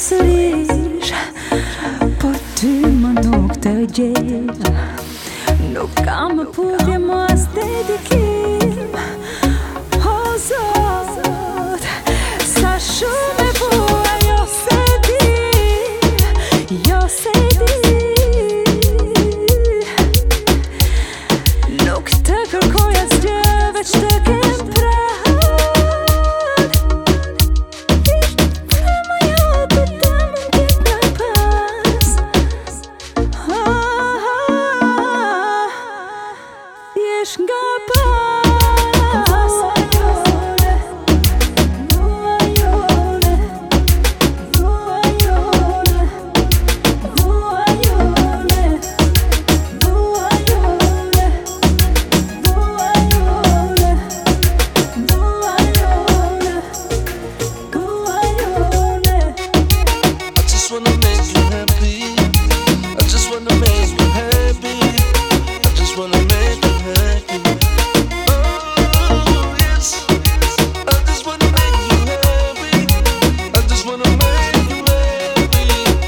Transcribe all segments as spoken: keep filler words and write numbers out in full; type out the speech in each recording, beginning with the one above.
sërish, por ty më nuk të gjej. Nuk kam më pudhje më as dedikim. O Zot, sa shumë e bua, jo se di, jo se di. Nuk të kërkoj asgjë, veç të kem prah. Jesh nga para jone, dua jone, dua jone, dua jone, dua jone, dua jone, dua jone, dua jone. I just wanna make you happy. I just wanna make you happy. I just wanna make you happy. Oh yes, I just wanna make you happy. I just wanna make you happy.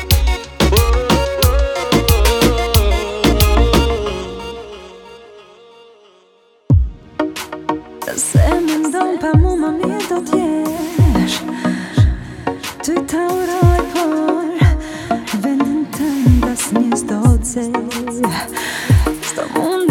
Oh. Se mendon pa mu më mirë do t'jesh. Ty ta uroj por vendin tënd asnjë s'do t'zej. S'do mund